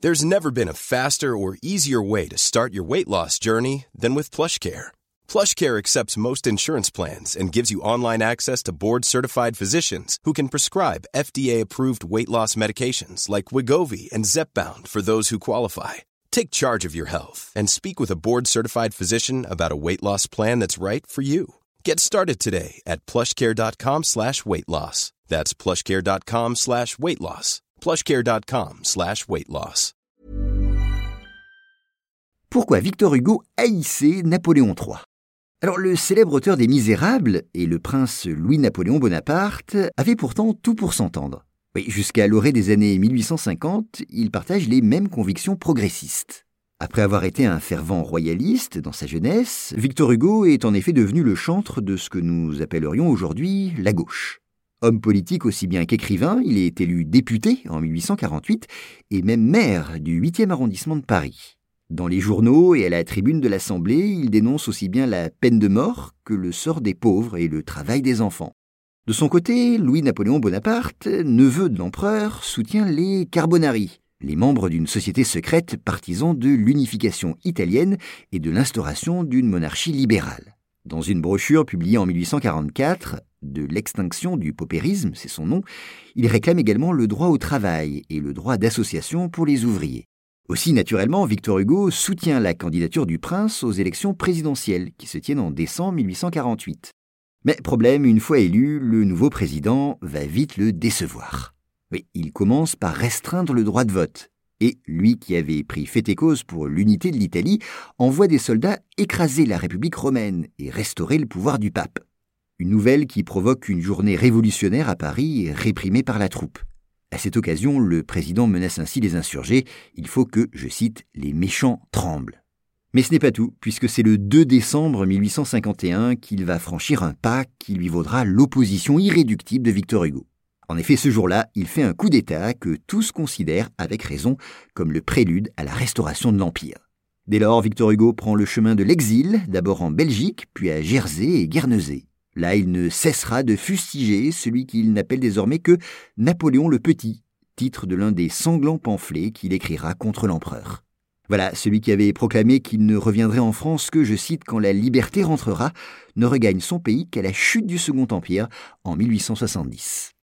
There's never been a faster or easier way to start your weight loss journey than with PlushCare. PlushCare accepts most insurance plans and gives you online access to board-certified physicians who can prescribe FDA-approved weight loss medications like Wegovy and Zepbound for those who qualify. Take charge of your health and speak with a board-certified physician about a weight loss plan that's right for you. Get started today at plushcare.com/weight loss. That's plushcare.com/weight loss. plushcare.com/weight loss. Pourquoi Victor Hugo haïssait Napoléon III? Alors, le célèbre auteur des Misérables et le prince Louis-Napoléon Bonaparte avaient pourtant tout pour s'entendre. Oui, jusqu'à l'orée des années 1850, ils partagent les mêmes convictions progressistes. Après avoir été un fervent royaliste dans sa jeunesse, Victor Hugo est en effet devenu le chantre de ce que nous appellerions aujourd'hui la gauche. Homme politique aussi bien qu'écrivain, il est élu député en 1848 et même maire du 8e arrondissement de Paris. Dans les journaux et à la tribune de l'Assemblée, il dénonce aussi bien la peine de mort que le sort des pauvres et le travail des enfants. De son côté, Louis-Napoléon Bonaparte, neveu de l'empereur, soutient les Carbonari, les membres d'une société secrète partisans de l'unification italienne et de l'instauration d'une monarchie libérale. Dans une brochure publiée en 1844, de l'extinction du paupérisme, c'est son nom, il réclame également le droit au travail et le droit d'association pour les ouvriers. Aussi, naturellement, Victor Hugo soutient la candidature du prince aux élections présidentielles qui se tiennent en décembre 1848. Mais problème, une fois élu, le nouveau président va vite le décevoir. Oui, il commence par restreindre le droit de vote. Et lui, qui avait pris fait et cause pour l'unité de l'Italie, envoie des soldats écraser la République romaine et restaurer le pouvoir du pape. Une nouvelle qui provoque une journée révolutionnaire à Paris, réprimée par la troupe. À cette occasion, le président menace ainsi les insurgés. Il faut que, je cite, « les méchants tremblent ». Mais ce n'est pas tout, puisque c'est le 2 décembre 1851 qu'il va franchir un pas qui lui vaudra l'opposition irréductible de Victor Hugo. En effet, ce jour-là, il fait un coup d'État que tous considèrent, avec raison, comme le prélude à la restauration de l'Empire. Dès lors, Victor Hugo prend le chemin de l'exil, d'abord en Belgique, puis à Jersey et Guernesey. Là, il ne cessera de fustiger celui qu'il n'appelle désormais que Napoléon le Petit, titre de l'un des sanglants pamphlets qu'il écrira contre l'empereur. Voilà, celui qui avait proclamé qu'il ne reviendrait en France que, je cite, « quand la liberté rentrera », ne regagne son pays qu'à la chute du Second Empire en 1870.